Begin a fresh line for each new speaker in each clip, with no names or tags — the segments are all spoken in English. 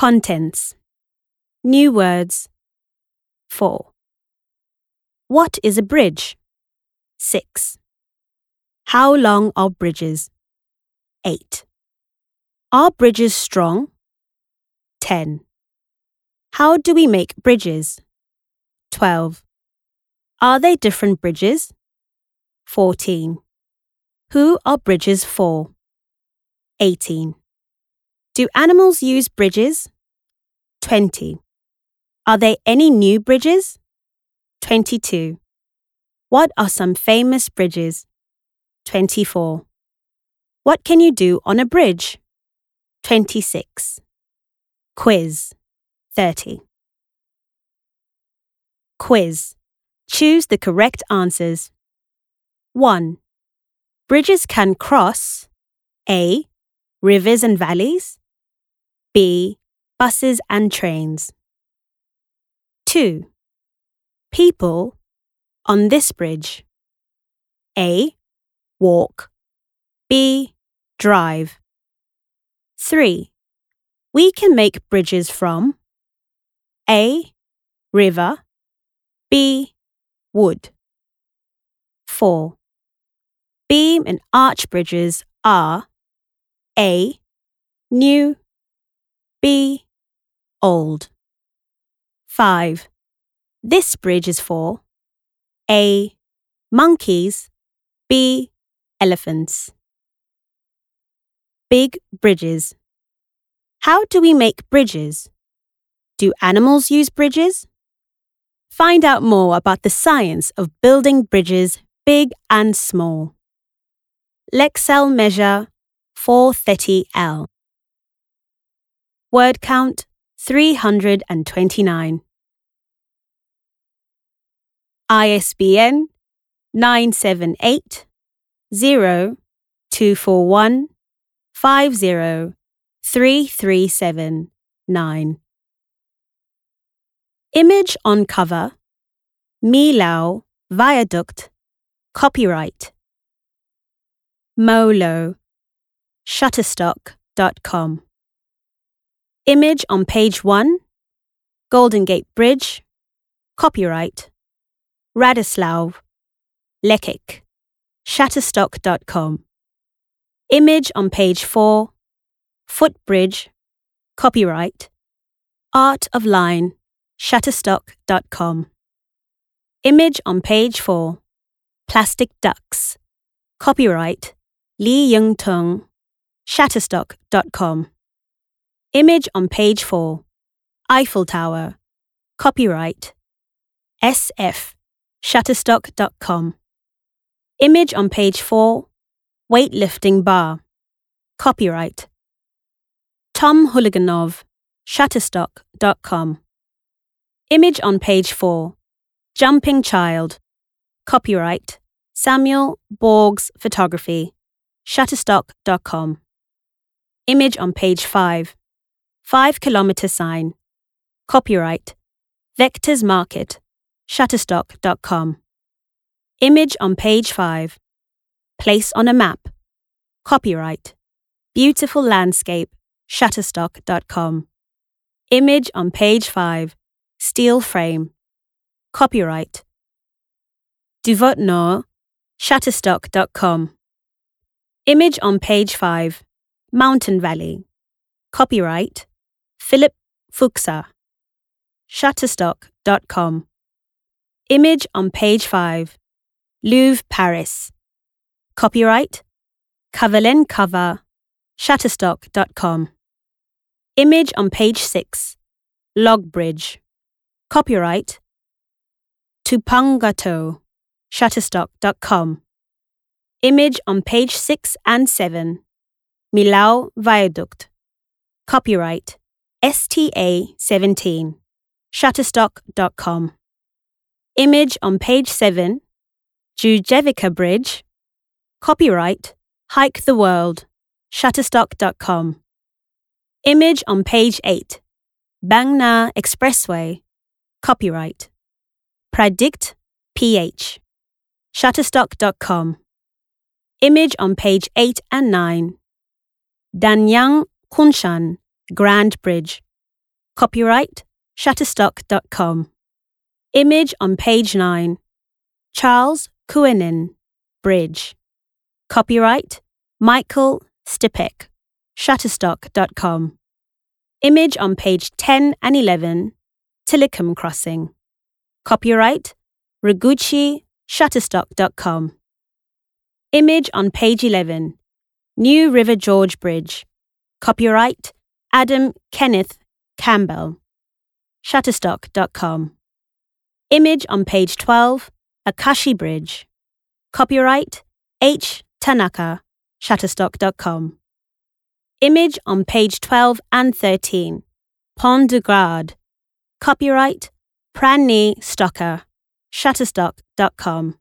Contents. New words. 4. What is a bridge? 6. How long are bridges? 8. Are bridges strong? 10. How do we make bridges? 12. Are they different bridges? 14. Who are bridges for? 18. Do animals use bridges? 20. Are there any new bridges? 22. What are some famous bridges? 24. What can you do on a bridge? 26. Quiz. 30. Quiz. Choose the correct answers. 1. Bridges can cross A. Rivers and valleys, B. Buses and trains. 2. People on this bridge. A. Walk, B. Drive. 3. We can make bridges from A. River, B. Wood. 4. Beam and arch bridges are A. New, B. Old. 5. This bridge is for A. Monkeys, B. Elephants. Big bridges. How do we make bridges? Do animals use bridges? Find out more about the science of building bridges, big and small. Lexile measure 430L. Word count 329. ISBN 978 0241 50 337-9. Image on cover. My Lao Viaduct. Copyright Molo. Shutterstock.com. Image on page 1. Golden Gate Bridge. Copyright Radoslav Lekic. Shutterstock.com. Image on page 4. Footbridge. Copyright Art of Line. Shutterstock.com. Image on page 4. Plastic ducks. Copyright Lee Young-tung. Shutterstock.com. Image on page 4. Eiffel Tower. Copyright SF. Shutterstock.com. Image on page 4. Weightlifting bar. Copyright Tom Huliganov. Shutterstock.com. Image on page 4. Jumping child. Copyright Samuel Borgs Photography. Shutterstock.com. Image on page 5. 5-kilometer sign. Copyright Vectors Market. Shutterstock.com. Image on page 5. Place on a map. Copyright Beautiful Landscape. Shutterstock.com. Image on page 5. Steel frame. Copyright Duvotnor. Shutterstock.com. Image on page 5. Mountain Valley. Copyright Philip Fuchsa. Shutterstock.com. Image on page 5. Louvre, Paris. Copyright Kavelen Cover. Shutterstock.com. Image on page 6. Log bridge. Copyright Tupangato. Shutterstock.com. Image on page 6 and 7. My Lao Viaduct. Copyright STA 17. Shutterstock.com. Image on page 7. Jujevica Bridge. Copyright Hike the World. Shutterstock.com. Image on page 8. Bang Na Expressway. Copyright Pradict PH. Shutterstock.com. Image on page 8 and 9. Danyang Kunshan Grand Bridge. Copyright Shutterstock.com. Image on page 9. Charles Kuenin Bridge. Copyright Michael Stipek. Shutterstock.com. Image on page 10 and 11. Tillicum Crossing. Copyright Riguchi. Shutterstock.com. Image on page 11. New River George Bridge. Copyright Adam Kenneth Campbell. Shutterstock.com. Image on page 12. Akashi Bridge. Copyright H. Tanaka. Shutterstock.com. Image on page 12 and 13. Pont de Garde. Copyright Pranni Stocker. Shutterstock.com.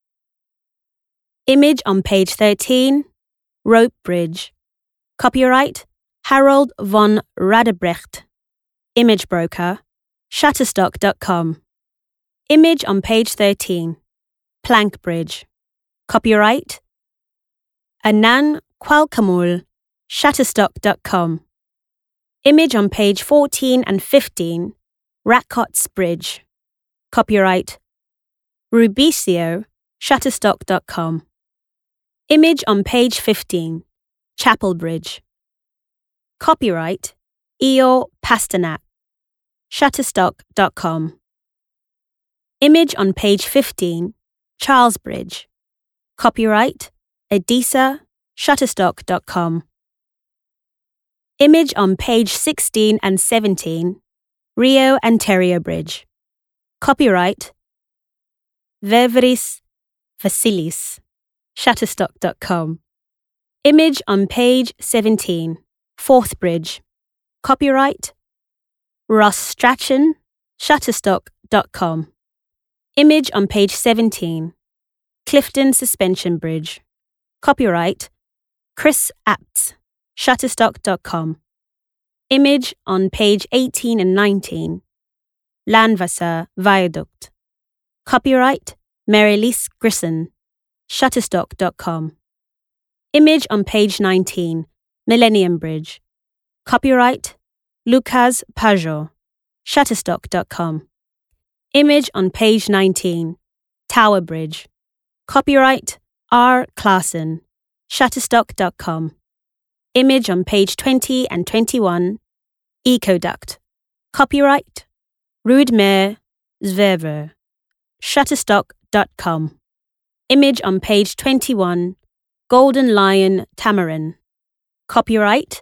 Image on page 13. Rope Bridge. Copyright Harold von Radebrecht. Image broker. Shutterstock.com. Image on page 13. Plank Bridge. Copyright Anand Qualkamul. Shutterstock.com. Image on page 14 and 15. Rackot's Bridge. Copyright Rubicio. Shutterstock.com. Image on page 15. Chapel Bridge. Copyright Eeyore Pasternak. Shutterstock.com. Image on page 15. Charles Bridge. Copyright Adisa. Shutterstock.com. Image on page 16 and 17. Rio Anterio Bridge. Copyright Vevris Vasilis. Shutterstock.com. Image on page 17. Forth Bridge. Copyright Ross Strachan. Shutterstock.com. Image on page 17. Clifton Suspension Bridge. Copyright Chris Apts. Shutterstock.com. Image on page 18 and 19. Landwasser Viaduct. Copyright Mary-Lise Grisson. Shutterstock.com. Image on page 19. Millennium Bridge. Copyright Lucas Pajot. Shutterstock.com. Image on page 19. Tower Bridge. Copyright R. Claassen. Shutterstock.com. Image on page 20 and 21. Ecoduct. Copyright Rudmer Zvever. Shutterstock.com. Image on page 21. Golden Lion Tamarin. Copyright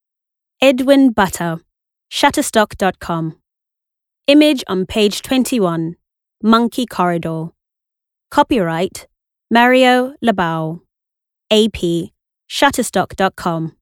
Edwin Butter. Shutterstock.com. Image on page 21. Monkey Corridor. Copyright Mario Labau. AP. Shutterstock.com.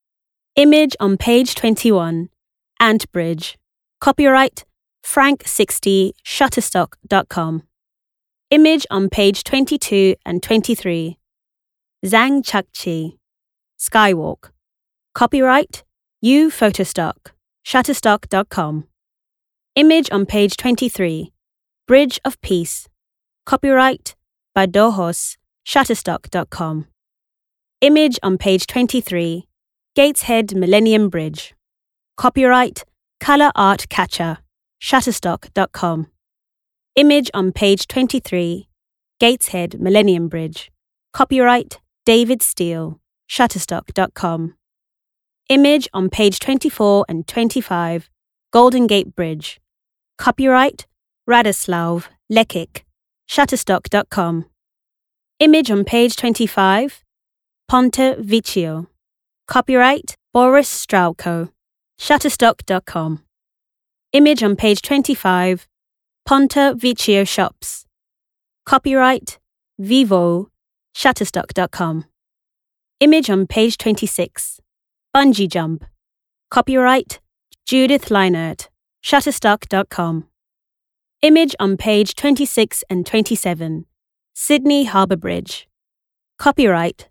Image on page 21. Ant Bridge. Copyright Frank 60. Shutterstock.com. Image on page 22 and 23. Zhang Chakchi. Skywalk. Copyright U Photostock. Shutterstock.com. Image on page 23. Bridge of Peace. Copyright Badohos. Shutterstock.com. Image on page 23. Gateshead Millennium Bridge. Copyright Color Art Catcher. Shutterstock.com. Image on page 23. Gateshead Millennium Bridge. Copyright David Steele. Shutterstock.com. Image on page 24 and 25. Golden Gate Bridge. Copyright Radoslav Lekic. Shutterstock.com. Image on page 25. Ponte Vecchio. Copyright Boris Strauko. Shutterstock.com. Image on page 25. Ponte Vecchio Shops. Copyright Vivo. Shutterstock.com. Image on page 26. Bungee Jump. Copyright Judith Leinert. Shutterstock.com. Image on page 26 and 27. Sydney Harbour Bridge. Copyright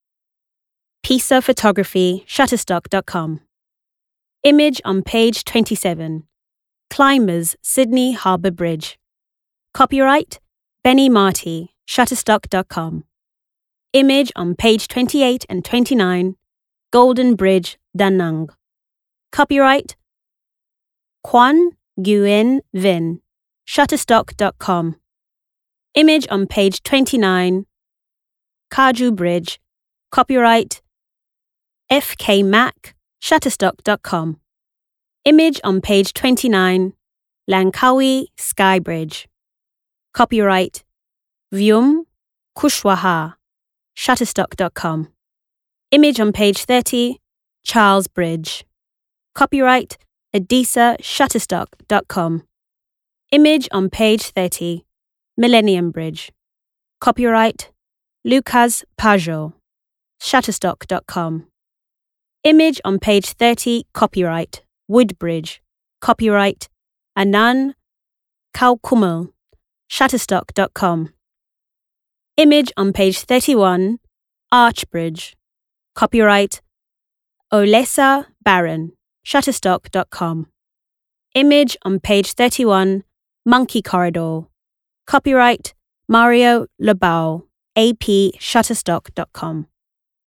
Pisa Photography. Shutterstock.com. Image on page 27. Climbers Sydney Harbour Bridge. Copyright Benny Marty. Shutterstock.com. Image on page 28 and 29. Golden Bridge, Da Nang. Copyright Kwan Nguyen Vinh, Shutterstock.com. Image on page 29. Kaju Bridge. Copyright F.K. Mack, Shutterstock.com. Image on page 29. Langkawi Sky Bridge. Copyright Vyum Kushwaha, Shutterstock.com. Image on page 30. Charles Bridge. Copyright Adisa, Shutterstock.com. Image on page 30. Millennium Bridge. Copyright Lucas Pajot, Shutterstock.com. Image on page 30. Copyright Wood Bridge. Copyright Anand Kaukumal, Shutterstock.com. Image on page 31. Arch Bridge. Copyright Olesa Baron, Shutterstock.com. Image on page 31. Monkey Corridor. Copyright Mario Labau, AP, Shutterstock.com.